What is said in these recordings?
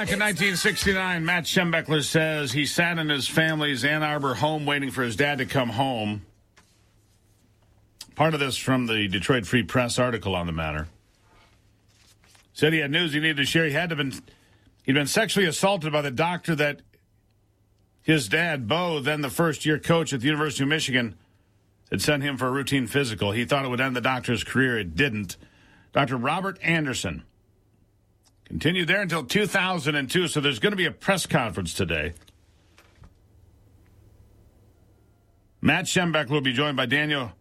Back in 1969, Matt Schembechler says he sat in his family's Ann Arbor home waiting for his dad to come home. Part of this from the Detroit Free Press article on the matter. Said he had news he needed to share. He'd been sexually assaulted by the doctor that his dad, Bo, then the first-year coach at the University of Michigan, had sent him for a routine physical. He thought it would end the doctor's career. It didn't. Dr. Robert Anderson continued there until 2002, so there's going to be a press conference today. Matt Schembechler will be joined by Daniel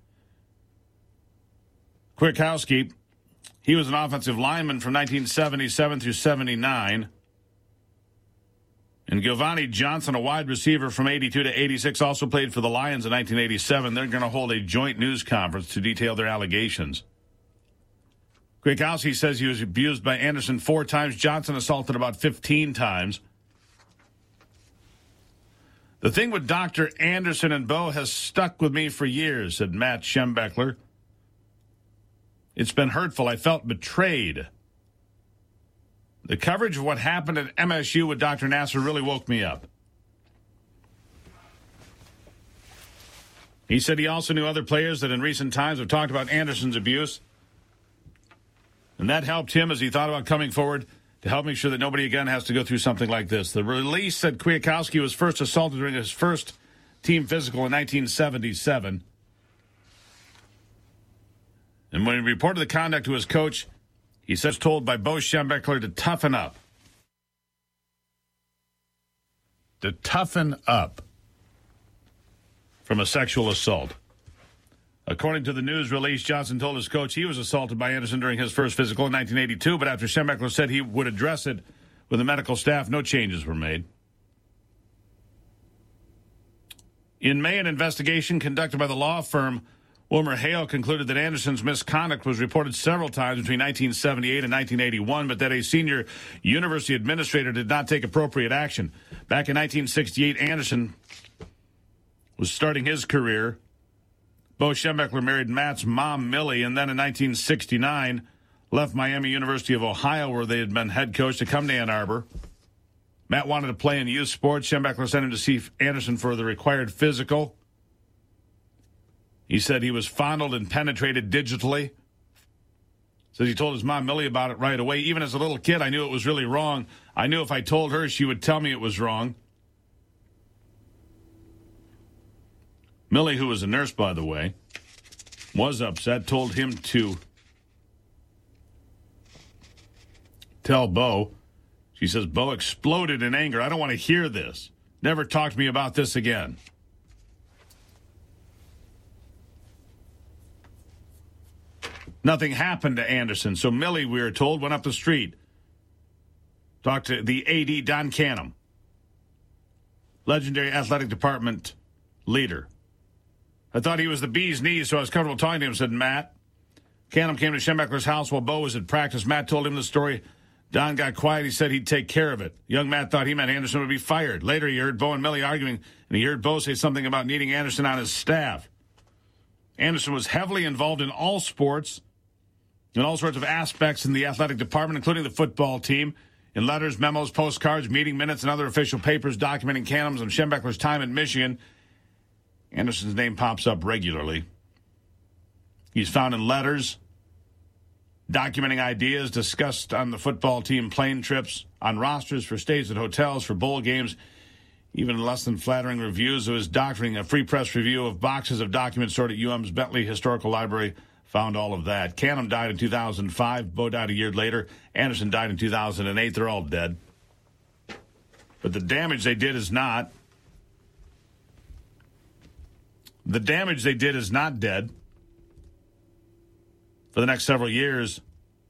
Kwiatkowski. He was an offensive lineman from 1977 through 79. And Giovanni Johnson, a wide receiver from 82 to 86, also played for the Lions in 1987. They're going to hold a joint news conference to detail their allegations. Kwiatkowski says he was abused by Anderson 4 times. Johnson assaulted about 15 times. The thing with Dr. Anderson and Bo has stuck with me for years, said Matt Schembechler. It's been hurtful. I felt betrayed. The coverage of what happened at MSU with Dr. Nassar really woke me up. He said he also knew other players that in recent times have talked about Anderson's abuse. And that helped him as he thought about coming forward to help make sure that nobody again has to go through something like this. The release said Kwiatkowski was first assaulted during his first team physical in 1977. And when he reported the conduct to his coach, he says told by Bo Schembechler to toughen up. To toughen up from a sexual assault. According to the news release, Johnson told his coach he was assaulted by Anderson during his first physical in 1982, but after Schembechler said he would address it with the medical staff, no changes were made. In May, an investigation conducted by the law firm Wilmer Hale concluded that Anderson's misconduct was reported several times between 1978 and 1981, but that a senior university administrator did not take appropriate action. Back in 1968, Anderson was starting his career. Bo Schembechler married Matt's mom, Millie, and then in 1969 left Miami University of Ohio, where they had been head coach, to come to Ann Arbor. Matt wanted to play in youth sports. Schembechler sent him to see Anderson for the required physical. He said he was fondled and penetrated digitally. Says he told his mom, Millie, about it right away. Even as a little kid, I knew it was really wrong. I knew if I told her, she would tell me it was wrong. Millie, who was a nurse, by the way, was upset, told him to tell Bo. She says, Bo exploded in anger. I don't want to hear this. Never talk to me about this again. Nothing happened to Anderson, so Millie, we were told, went up the street. Talked to the AD, Don Canham, legendary athletic department leader. I thought he was the bee's knees, so I was comfortable talking to him, said Matt. Canham came to Schembechler's house while Bo was at practice. Matt told him the story. Don got quiet. He said he'd take care of it. Young Matt thought he meant Anderson would be fired. Later, he heard Bo and Millie arguing, and he heard Bo say something about needing Anderson on his staff. Anderson was heavily involved in all sports and all sorts of aspects in the athletic department, including the football team, in letters, memos, postcards, meeting minutes, and other official papers documenting Canham's and Schembechler's time in Michigan. Anderson's name pops up regularly. He's found in letters documenting ideas discussed on the football team plane trips, on rosters for stays at hotels, for bowl games, even less than flattering reviews of his doctoring. A Free Press review of boxes of documents stored at UM's Bentley Historical Library found all of that. Canham died in 2005. Bo died a year later. Anderson died in 2008. They're all dead. But the damage they did is not. The damage they did is not dead. For the next several years,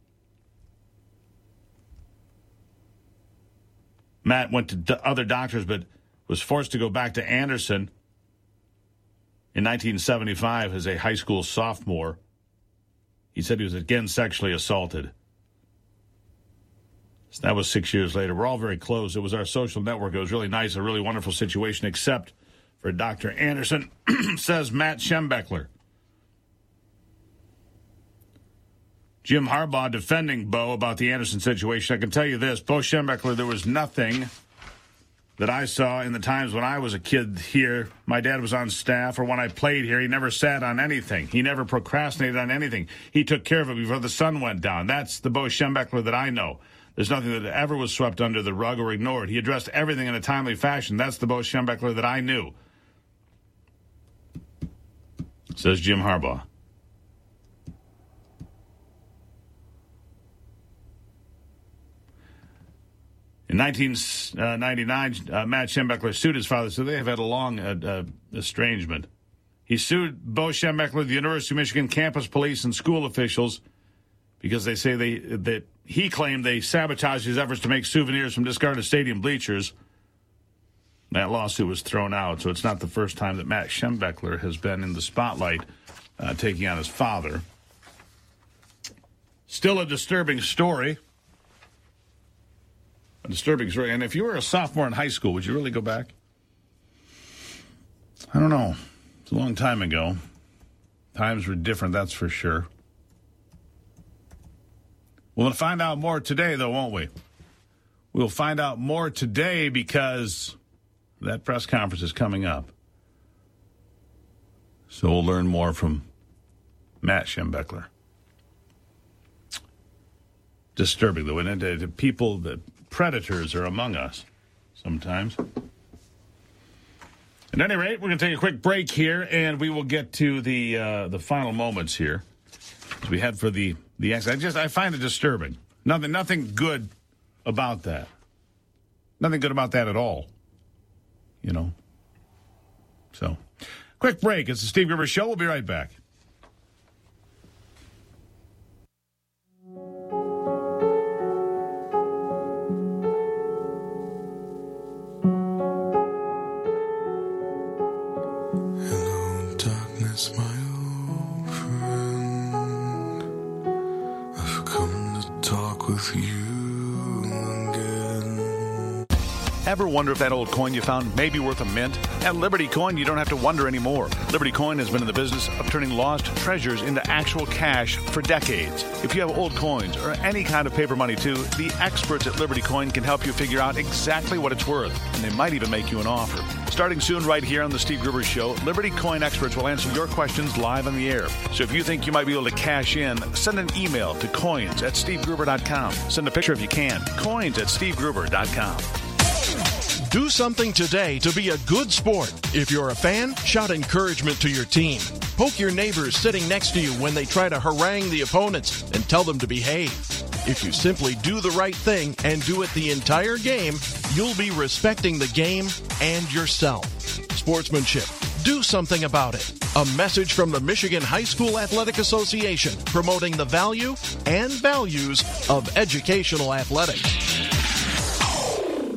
Matt went to other doctors, but was forced to go back to Anderson in 1975 as a high school sophomore. He said he was again sexually assaulted. So that was 6 years later. We're all very close. It was our social network. It was really nice, a really wonderful situation, except for Dr. Anderson, says Matt Schembechler. Jim Harbaugh defending Bo about the Anderson situation. I can tell you this, Bo Schembechler, there was nothing that I saw in the times when I was a kid here. My dad was on staff, or when I played here, he never sat on anything. He never procrastinated on anything. He took care of it before the sun went down. That's the Bo Schembechler that I know. There's nothing that ever was swept under the rug or ignored. He addressed everything in a timely fashion. That's the Bo Schembechler that I knew, says Jim Harbaugh. In 1999, Matt Schembechler sued his father, so they have had a long estrangement. He sued Bo Schembechler, the University of Michigan campus police and school officials, because they say that he claimed they sabotaged his efforts to make souvenirs from discarded stadium bleachers. That lawsuit was thrown out, so it's not the first time that Matt Schembechler has been in the spotlight taking on his father. Still a disturbing story. And if you were a sophomore in high school, would you really go back? I don't know. It's a long time ago. Times were different, that's for sure. We'll find out more today, though, won't we? We'll find out more today because that press conference is coming up. So we'll learn more from Matt Schembechler. Disturbing, though, isn't it? The people, the predators are among us sometimes. At any rate, we're going to take a quick break here, and we will get to the final moments here as we head for the exit. I find it disturbing. Nothing good about that. Nothing good about that at all. You know. So, quick break. It's the Steve Gruber Show. We'll be right back. Ever wonder if that old coin you found may be worth a mint? At Liberty Coin, you don't have to wonder anymore. Liberty Coin has been in the business of turning lost treasures into actual cash for decades. If you have old coins or any kind of paper money too, the experts at Liberty Coin can help you figure out exactly what it's worth, and they might even make you an offer. Starting soon right here on the Steve Gruber Show, Liberty Coin experts will answer your questions live on the air. So if you think you might be able to cash in, send an email to coins@stevegruber.com. Send a picture if you can. coins@stevegruber.com. Do something today to be a good sport. If you're a fan, shout encouragement to your team. Poke your neighbors sitting next to you when they try to harangue the opponents and tell them to behave. If you simply do the right thing and do it the entire game, you'll be respecting the game and yourself. Sportsmanship. Do something about it. A message from the Michigan High School Athletic Association promoting the value and values of educational athletics.